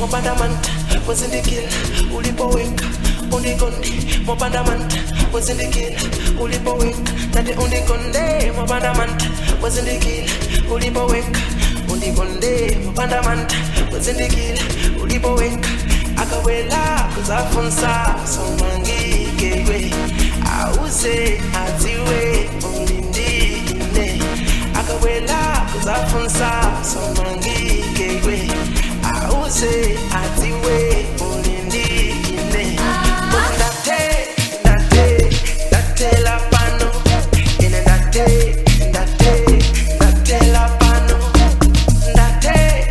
Mopandamanta, was in the kill, Ulipoweka, Unigonde, Mopandamanta, was in the kill, Ulipoweka, that the Unigonde, Mopandamanta, was in the kill, Ulipoweka, Unigonde, Mopandamanta, was in the kill, Ulipoweka, Akawela, Kuzafonsa, Somangi, Gateway, Ause, Atiwe, Olindi, Ine, Akawela, Kuzafonsa, Somangi, Gateway, Ause, Atiwe, Olindi, Ine, Date la pano, Ine date la pano, date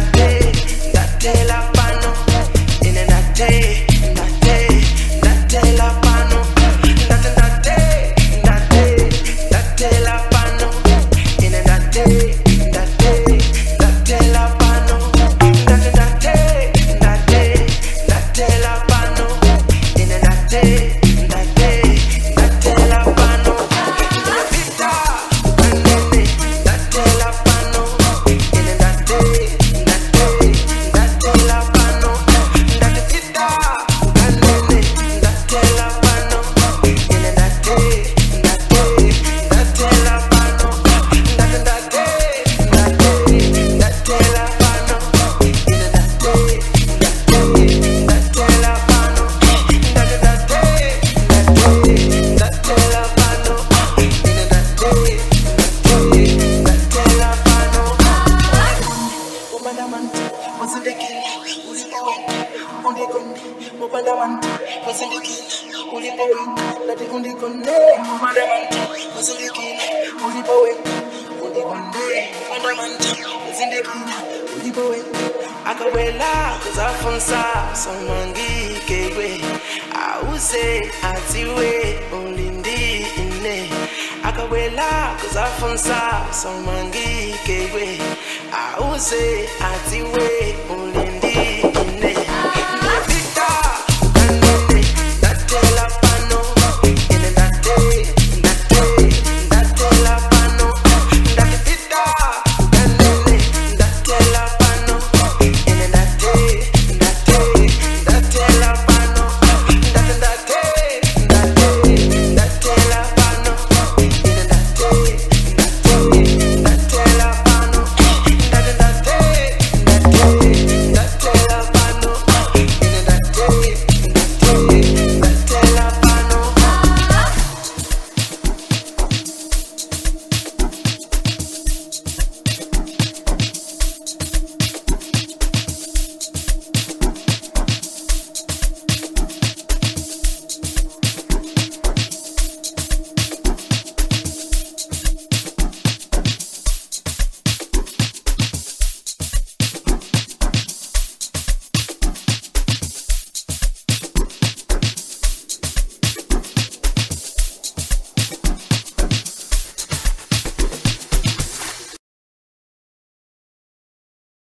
la pano, Ine date la pano, date la pano, Ine date la pano, date la pano, Ine date la pano, vita, nene, date la pano, Ine date la pano, date vita, nene, date la pano, Ine date la pano, date la pano, Ine date la pano, date la pano, Ine date la pano. Mopandamanta, was in the kill, Ulipoweka, Unigonde, Mopandamanta, was in the kill, Ulipoweka, that the Unigonde, Mopandamanta, was in the kill, Ulipoweka, Unigonde, Mopandamanta, was in the kill, Ulipoweka, Akawela, Kuzafonsa, Somangi, Gateway, Ause, Atiwe, Olindi, Ine, Akawela, Kuzafonsa, Somangi, Gateway, Ause, Atiwe, Olindi.